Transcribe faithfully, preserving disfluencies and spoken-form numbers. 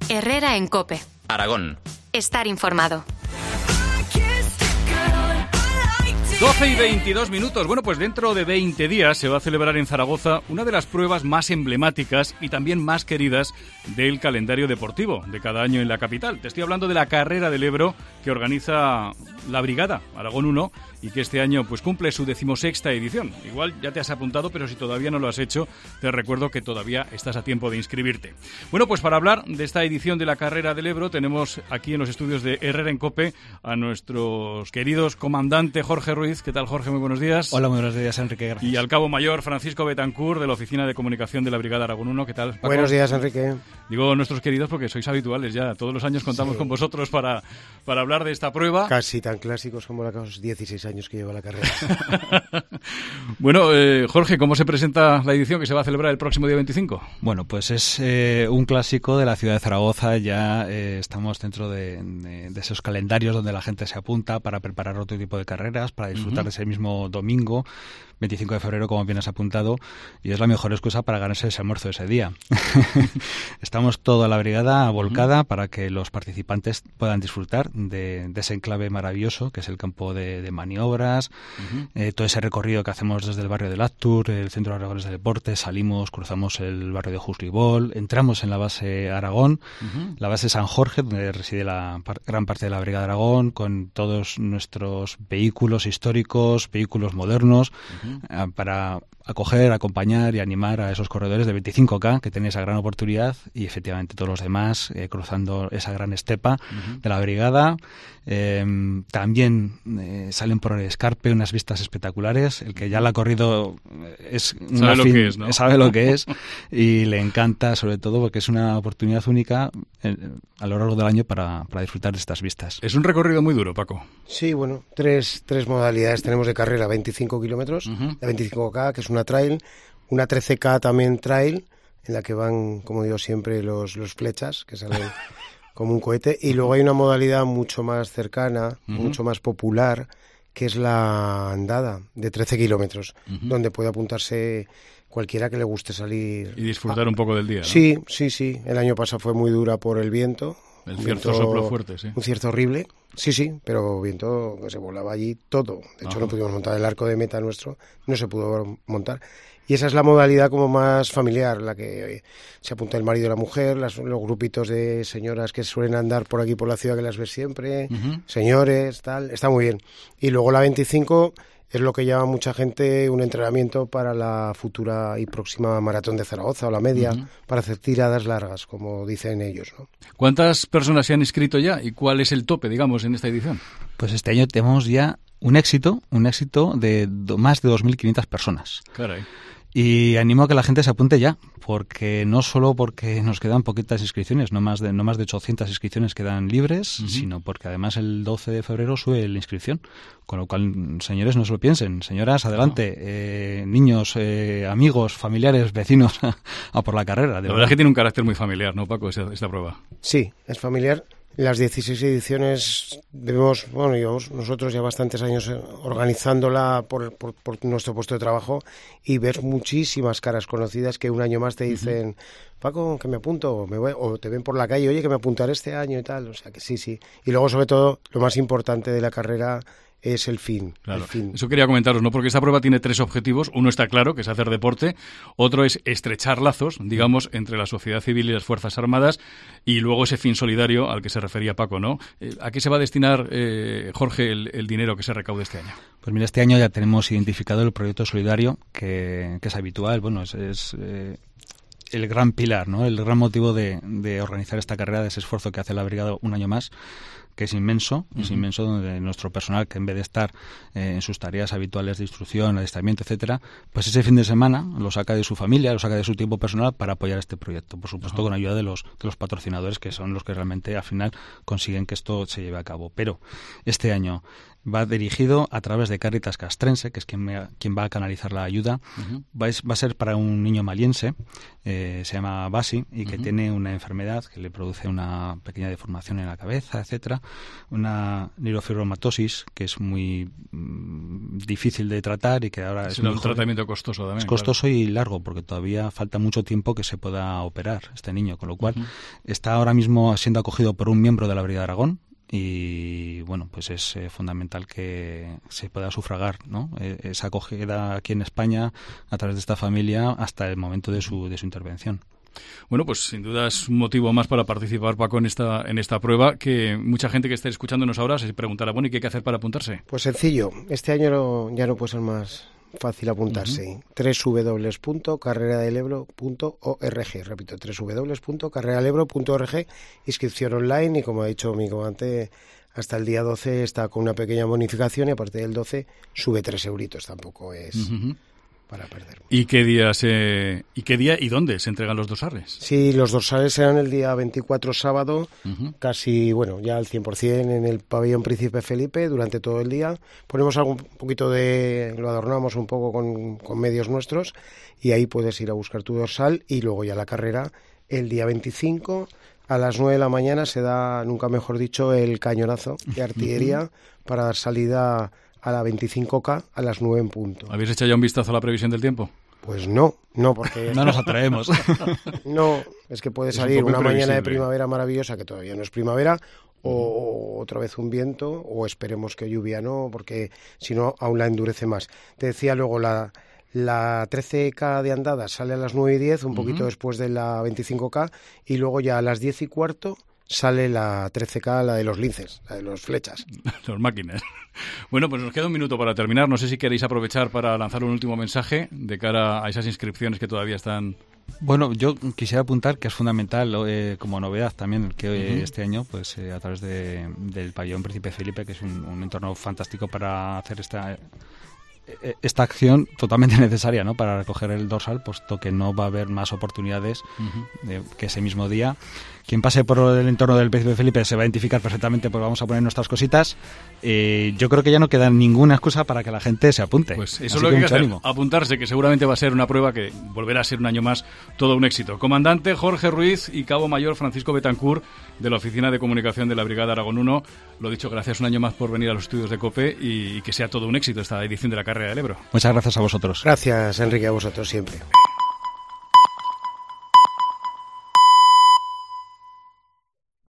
Herrera en COPE. Aragón. Estar informado. doce y veintidós minutos. Bueno, pues dentro de veinte días se va a celebrar en Zaragoza una de las pruebas más emblemáticas y también más queridas del calendario deportivo de cada año en la capital. Te estoy hablando de la Carrera del Ebro que organiza la Brigada Aragón uno y que este año pues cumple su decimosexta edición. Igual ya te has apuntado, pero si todavía no lo has hecho, te recuerdo que todavía estás a tiempo de inscribirte. Bueno, pues para hablar de esta edición de la Carrera del Ebro tenemos aquí en los estudios de Herrera en COPE a nuestros queridos comandante Jorge Ruiz. ¿Qué tal, Jorge? Muy buenos días. Hola, muy buenos días, Enrique. Gracias. Y al cabo mayor Francisco Betancourt de la Oficina de Comunicación de la Brigada Aragón uno. ¿Qué tal, Paco? Buenos días, Enrique. Digo nuestros queridos porque sois habituales ya. Todos los años contamos sí. con vosotros para, para hablar de esta prueba. Casi tan clásicos como los dieciséis años que lleva la carrera. Bueno, eh, Jorge, ¿cómo se presenta la edición que se va a celebrar el próximo día veinticinco? Bueno, pues es eh, un clásico de la ciudad de Zaragoza. Ya eh, estamos dentro de, de, de esos calendarios donde la gente se apunta para preparar otro tipo de carreras, para disfrutar uh-huh. de ese mismo domingo, veinticinco de febrero, como bien has apuntado, y es la mejor excusa para ganarse ese almuerzo ese día. Estamos toda la brigada volcada uh-huh. para que los participantes puedan disfrutar de, de ese enclave maravilloso que es el campo de, de maniobras, uh-huh. eh, todo ese recorrido que hacemos desde el barrio del Actur, el Centro de Aragones de Deportes, salimos, cruzamos el barrio de Juslibol, entramos en la base Aragón, uh-huh. la base San Jorge, donde reside la par- gran parte de la Brigada Aragón, con todos nuestros vehículos históricos, vehículos modernos, uh-huh. para acoger, acompañar y animar a esos corredores de veinticinco K que tienen esa gran oportunidad y efectivamente todos los demás eh, cruzando esa gran estepa uh-huh. de la brigada. Eh, también eh, salen por el Escarpe unas vistas espectaculares. El que ya la ha corrido es sabe una lo fin, que es, ¿no? sabe lo que es y le encanta, sobre todo porque es una oportunidad única eh, a lo largo del año para, para disfrutar de estas vistas. Es un recorrido muy duro, Paco. Sí, bueno, tres, tres modalidades tenemos de carrera: veinticinco kilómetros, uh-huh. la veinticinco K, que es una trail, una trece K también trail, en la que van, como digo siempre, los, los flechas, que salen como un cohete, y luego hay una modalidad mucho más cercana, uh-huh. mucho más popular, que es la andada, de trece kilómetros, uh-huh. donde puede apuntarse cualquiera que le guste salir. Y disfrutar a... un poco del día, ¿no? Sí, sí, sí. El año pasado fue muy dura por el viento. El cierto soplo fuerte, sí. Un cierto horrible. Sí, sí, pero viento que se volaba allí todo. De hecho, Ajá. no pudimos montar el arco de meta nuestro, no se pudo montar. Y esa es la modalidad como más familiar, la que se apunta el marido y la mujer, las, los grupitos de señoras que suelen andar por aquí por la ciudad que las ves siempre, uh-huh. señores, tal, está muy bien. Y luego la veinticinco es lo que llama mucha gente un entrenamiento para la futura y próxima maratón de Zaragoza o la media, uh-huh. para hacer tiradas largas, como dicen ellos, ¿no? ¿Cuántas personas se han inscrito ya y cuál es el tope, digamos, en esta edición? Pues este año tenemos ya un éxito, un éxito de do, más de dos mil quinientas personas. Caray. Y animo a que la gente se apunte ya, porque no solo porque nos quedan poquitas inscripciones, no más de no más de ochocientas inscripciones quedan libres, uh-huh. sino porque además el doce de febrero sube la inscripción. Con lo cual, señores, no se lo piensen. Señoras, adelante. Uh-huh. Eh, niños, eh, amigos, familiares, vecinos, a, a por la carrera. La verdad es que tiene un carácter muy familiar, ¿no, Paco, esta, esta prueba? Sí, es familiar. Las dieciséis ediciones debemos, bueno, llevamos nosotros ya bastantes años organizándola por, por, por nuestro puesto de trabajo y ves muchísimas caras conocidas que un año más te dicen, uh-huh. Paco, que me apunto, o, me voy, o te ven por la calle, oye, que me apuntaré este año y tal. O sea que sí, sí. Y luego, sobre todo, lo más importante de la carrera es el fin, claro. el fin. Eso quería comentaros, ¿no? Porque esta prueba tiene tres objetivos. Uno está claro, que es hacer deporte. Otro es estrechar lazos, digamos, entre la sociedad civil y las Fuerzas Armadas. Y luego ese fin solidario al que se refería Paco, ¿no? ¿A qué se va a destinar, eh, Jorge, el, el dinero que se recaude este año? Pues mira, este año ya tenemos identificado el proyecto solidario, que, que es habitual. Bueno, es... es eh... el gran pilar, ¿no? El gran motivo de, de organizar esta carrera, de ese esfuerzo que hace la brigada un año más, que es inmenso, uh-huh. es inmenso, donde nuestro personal, que en vez de estar eh, en sus tareas habituales de instrucción, adiestramiento, etcétera, pues ese fin de semana lo saca de su familia, lo saca de su tiempo personal para apoyar este proyecto, por supuesto, uh-huh. con ayuda de los, de los patrocinadores, que son los que realmente al final consiguen que esto se lleve a cabo. Pero este año va dirigido a través de Cáritas Castrense, que es quien, me, quien va a canalizar la ayuda. Uh-huh. Va, va a ser para un niño maliense, eh, se llama Basi, y que uh-huh. tiene una enfermedad que le produce una pequeña deformación en la cabeza, etcétera, una neurofibromatosis que es muy mmm, difícil de tratar y que ahora es, es un mejor, tratamiento costoso también. Es costoso claro. y largo, porque todavía falta mucho tiempo que se pueda operar este niño, con lo cual uh-huh. está ahora mismo siendo acogido por un miembro de la Brigada de Aragón. Y bueno, pues es eh, fundamental que se pueda sufragar, ¿no? Eh, esa acogida aquí en España a través de esta familia hasta el momento de su, de su intervención. Bueno, pues sin duda es un motivo más para participar, Paco, en esta, en esta prueba, que mucha gente que esté escuchándonos ahora se preguntará, bueno, ¿y qué hay que hacer para apuntarse? Pues sencillo, este año no, ya no puede ser más fácil apuntarse. Uh-huh. doble u doble u doble u punto carrera del ebro punto org, repito, doble u doble u doble u punto carrera del ebro punto org, inscripción online y, como ha dicho mi comandante, hasta el día doce está con una pequeña bonificación y a partir del doce sube tres euritos, tampoco es uh-huh. para perder mucho. ¿Y qué día se, y qué día y dónde se entregan los dorsales? Sí, los dorsales serán el día veinticuatro, sábado, uh-huh. casi, bueno, ya al cien por ciento en el pabellón Príncipe Felipe durante todo el día. Ponemos algún poquito de, lo adornamos un poco con, con medios nuestros y ahí puedes ir a buscar tu dorsal y luego ya la carrera el día veinticinco. A las nueve de la mañana se da, nunca mejor dicho, el cañonazo de artillería uh-huh. para dar salida a la veinticinco K a las nueve en punto. ¿Habéis echado ya un vistazo a la previsión del tiempo? Pues no, no, porque... no nos atrevemos. No, es que puede salir un una mañana de primavera maravillosa, que todavía no es primavera, o otra vez un viento, o esperemos que lluvia no, porque si no aún la endurece más. Te decía luego la... La trece K de andada sale a las nueve y diez, un uh-huh. poquito después de la veinticinco K, y luego ya a las diez y cuarto sale la trece K, la de los linces, la de los flechas. Los máquinas. Bueno, pues nos queda un minuto para terminar. No sé si queréis aprovechar para lanzar un último mensaje de cara a esas inscripciones que todavía están... Bueno, yo quisiera apuntar que es fundamental, eh, como novedad también, que uh-huh. este año, pues eh, a través de, del pabellón Príncipe Felipe, que es un, un entorno fantástico para hacer esta... esta acción totalmente necesaria, ¿no?, para recoger el dorsal, puesto que no va a haber más oportunidades uh-huh. de, que ese mismo día. Quien pase por el entorno del Príncipe Felipe se va a identificar perfectamente, porque vamos a poner nuestras cositas. Eh, yo creo que ya no queda ninguna excusa para que la gente se apunte. Pues eso Así es lo que hay que hacer, ánimo. Apuntarse, que seguramente va a ser una prueba que volverá a ser un año más todo un éxito. Comandante Jorge Ruiz y Cabo Mayor Francisco Betancourt, de la Oficina de Comunicación de la Brigada Aragón uno, lo dicho, gracias un año más por venir a los estudios de COPE y, y que sea todo un éxito esta edición de la Carrera del Ebro. Muchas gracias a vosotros. Gracias, Enrique, a vosotros siempre.